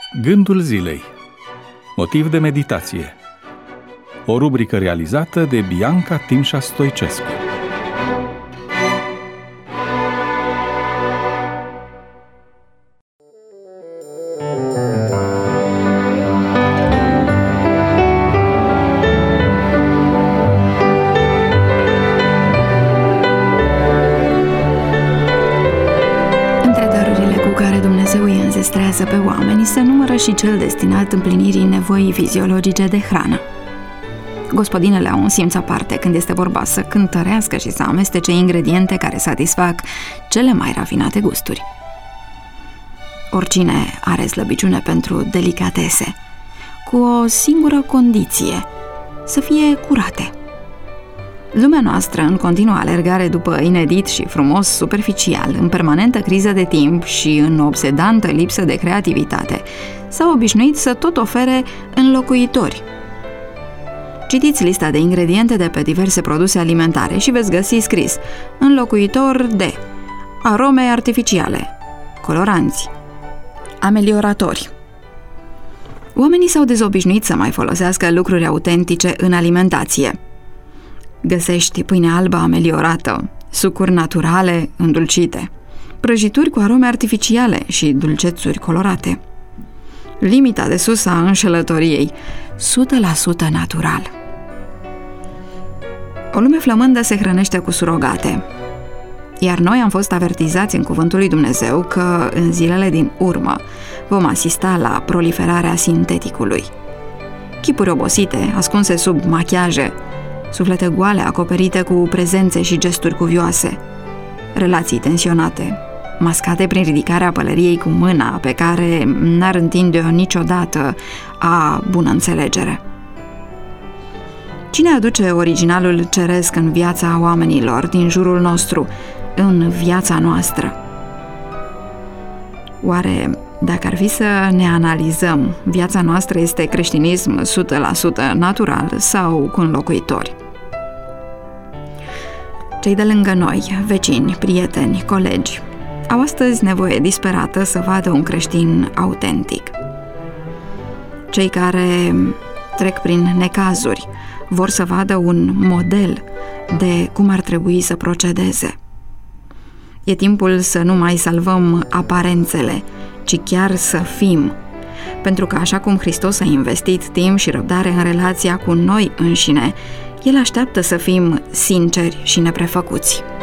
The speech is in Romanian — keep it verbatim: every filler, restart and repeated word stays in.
Gândul zilei. Motiv de meditație. O rubrică realizată de Bianca Timșa Stoicescu. Înzestrează pe oameni, se numără și cel destinat împlinirii nevoii fiziologice de hrană. Gospodinele au un simț aparte când este vorba să cântărească și să amestece ingrediente care satisfac cele mai rafinate gusturi. Oricine are slăbiciune pentru delicatese, cu o singură condiție: să fie curate. Lumea noastră, în continuă alergare după inedit și frumos superficial, în permanentă criză de timp și în obsedantă lipsă de creativitate, s-a obișnuit să tot ofere înlocuitori. Citiți lista de ingrediente de pe diverse produse alimentare și veți găsi scris înlocuitor de arome artificiale, coloranți, amelioratori. Oamenii s-au dezobișnuit să mai folosească lucruri autentice în alimentație. Găsești pâine albă ameliorată, sucuri naturale îndulcite, prăjituri cu arome artificiale și dulcețuri colorate. Limita de sus a înșelătoriei, o sută la sută natural. O lume flămândă se hrănește cu surogate, iar noi am fost avertizați în cuvântul lui Dumnezeu că în zilele din urmă vom asista la proliferarea sinteticului. Chipuri obosite, ascunse sub machiaje, suflete goale acoperite cu prezențe și gesturi cuvioase, relații tensionate, mascate prin ridicarea pălăriei cu mâna pe care n-ar întinde-o niciodată a bună înțelegere. Cine aduce originalul ceresc în viața oamenilor din jurul nostru, în viața noastră? Oare, dacă ar fi să ne analizăm, viața noastră este creștinism o sută la sută natural sau cu înlocuitori? Cei de lângă noi, vecini, prieteni, colegi, au astăzi nevoie disperată să vadă un creștin autentic. Cei care trec prin necazuri vor să vadă un model de cum ar trebui să procedeze. E timpul să nu mai salvăm aparențele, ci chiar să fim, pentru că așa cum Hristos a investit timp și răbdare în relația cu noi înșine, El așteaptă să fim sinceri și neprefăcuți.